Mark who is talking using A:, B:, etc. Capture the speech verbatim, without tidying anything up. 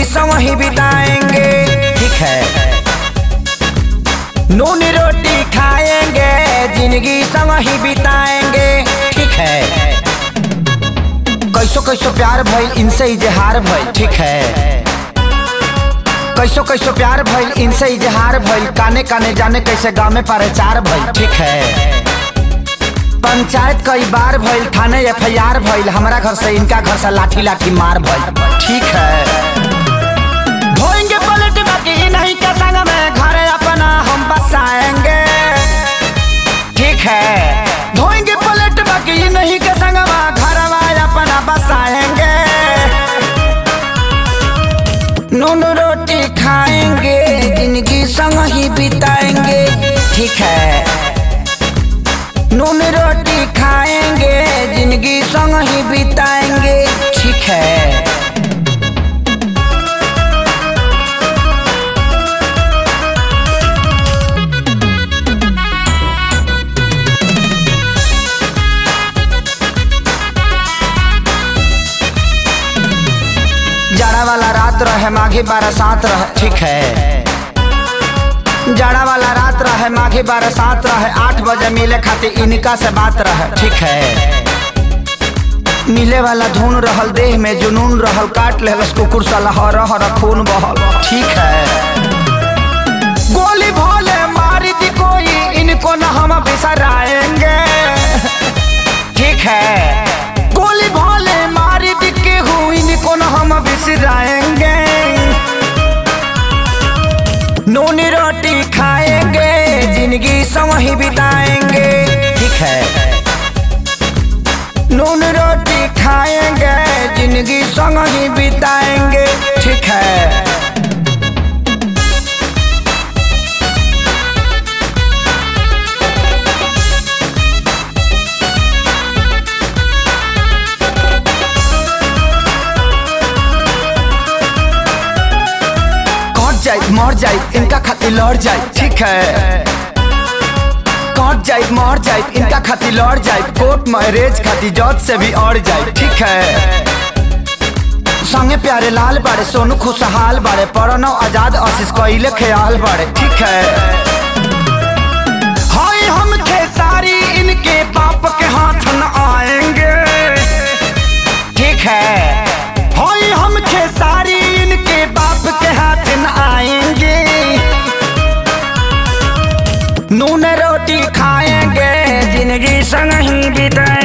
A: संग ही बिताएंगे, ठीक है। नून रोटी खाएंगे, जिंदगी संग ही बिताएंगे, ठीक है। कैसो कैसो प्यार भइल इनसे इजहार भइल, ठीक है। कैसो कैसो प्यार भइल इनसे इजहार भइल, काने काने जाने कैसे गाँव में प्रचार भइल, ठीक है। पंचायत कई बार भइल, थाने एफ आई आर भइल, हमारा घर से इनका घर से लाठी लाठी मार भइल, ठीक है। धोएंगे पलट बाकी नहीं के संग में घर अपना हम बसाएंगे, ठीक है। धोएंगे पलट बाकी नहीं के संग में घर अपना बसाएंगे। नून रोटी खाएंगे, जिंदगी संग ही बिताएंगे, ठीक है। नून रोटी खाएंगे, जिंदगी संग ही बिताएंगे, ठीक है। जाड़ा वाला रात रहे माघी बरसात रहे, ठीक है। जाड़ा वाला रात रहे माघी बरसात रहे, आठ बजे मिले खातिर इनका से बात रहे, ठीक है। मिले वाला धुन रहल, देह में जुनून रहल, काट लेलस कुकुर साला हर हर खून बहल, ठीक है। गोली भोले मारी दी कोई, इनको न हम बिसराएंगे, ठीक है। गोली भोले मारी दी केहू, इनको न हम बिसराएंगे। नून रोटी खाएंगे, जिंदगी संग ही बिताएंगे, ठीक है। नून रोटी खाएंगे, जिंदगी संग ही बिताएंगे, ठीक है। मर जाए इनका खातिर लड़ जाए, ठीक है। कट जाए मर जाए इनका खातिर लड़ जाए, कोर्ट मैरिज खातिर जज से भी अड़ जाए, ठीक है। संगे प्यारे लाल बाड़े, सोनू खुशहाल बाड़े, प्रणव आजाद आशीष कोइले ख्याल बाड़े, ठीक है। हाय हम खेसारी इनके बाप के हाथ न आएंगे, ठीक है। हाय हम खेसारी इनके बाप के हाथ न आएंगे। नून रोटी खाएंगे, जिंदगी संग ही बिताएंगे।